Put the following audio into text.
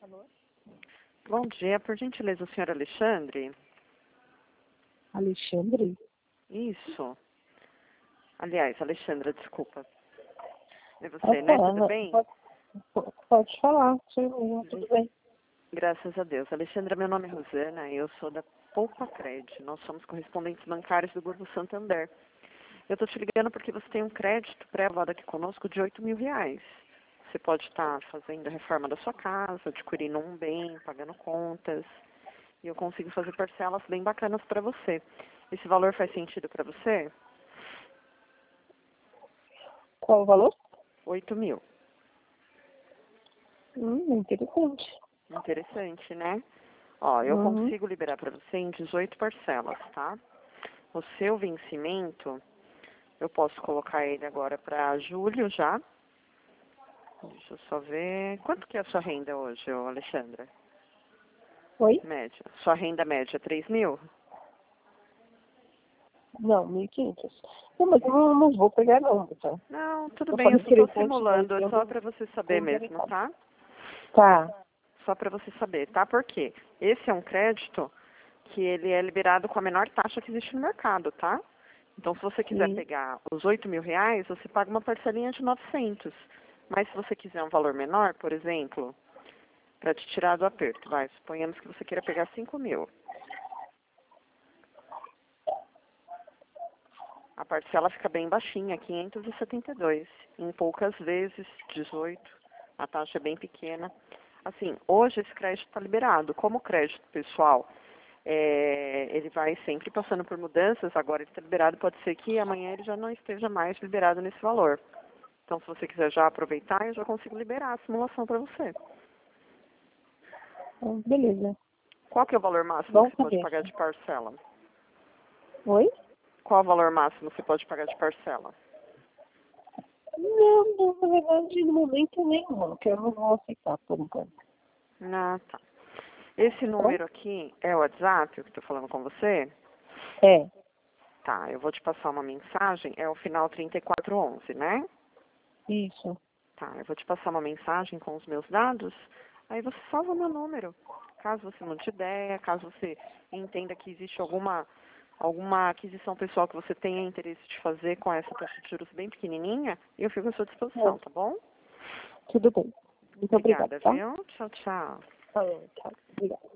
Bom dia, por gentileza, o senhor Alexandre? Alexandre? Isso. Aliás, Alexandra, desculpa. É você, né? Tudo bem? Pode falar, tudo bem. Graças a Deus. Alexandra, meu nome é Rosana e eu sou da Poupa Crédito. Nós somos correspondentes bancários do Grupo Santander. Eu estou te ligando porque você tem um crédito pré-avado aqui conosco de R$8.000. Você pode estar fazendo a reforma da sua casa, adquirindo um bem, pagando contas. E eu consigo fazer parcelas bem bacanas para você. Esse valor faz sentido para você? Qual o valor? 8.000. Interessante. Interessante, né? Ó, eu consigo liberar para você em 18 parcelas, tá? O seu vencimento, eu posso colocar ele agora para julho já. Deixa eu só ver. Quanto que é a sua renda hoje, ô Alexandra? Oi? Média. Sua renda média, 3.000? Não, 1.500. Não, mas eu não vou pegar não, tá? Não, tudo Eu bem, eu falei só que ele estou simulando, é eu só não para você tô saber mesmo, interessado. tá? Tá. Só para você saber, tá? Por quê? Esse é um crédito que ele é liberado com a menor taxa que existe no mercado, tá? Então, se você quiser Sim. pegar os R$8.000, você paga uma parcelinha de 900. Mas se você quiser um valor menor, por exemplo, para te tirar do aperto, vai, suponhamos que você queira pegar 5.000. A parcela fica bem baixinha, 572. Em poucas vezes, 18. A taxa é bem pequena. Assim, hoje esse crédito está liberado. Como crédito pessoal, ele vai sempre passando por mudanças, agora ele está liberado, pode ser que amanhã ele já não esteja mais liberado nesse valor. Então, se você quiser já aproveitar, eu já consigo liberar a simulação para você. Beleza. Qual que é o valor máximo Bom que você pode saber. pagar de parcela? Oi? Qual o valor máximo que você pode pagar de parcela? Não, na verdade, no momento nenhum, que eu não vou aceitar por enquanto. Ah, tá. Esse Tá bom? número aqui é o WhatsApp, o que estou falando com você? É, Tá, eu vou te passar uma mensagem, é o final 3411, né? isso. Tá, eu vou te passar uma mensagem com os meus dados, aí você salva o meu número. Caso você não te ideia, caso você entenda que existe alguma aquisição pessoal que você tenha interesse de fazer com essa taxa de juros bem pequenininha, eu fico à sua disposição, tá bom? Tudo bem. Muito obrigada, Obrigada, tá? viu? Tchau, tchau. Tá bom, tchau. Obrigada.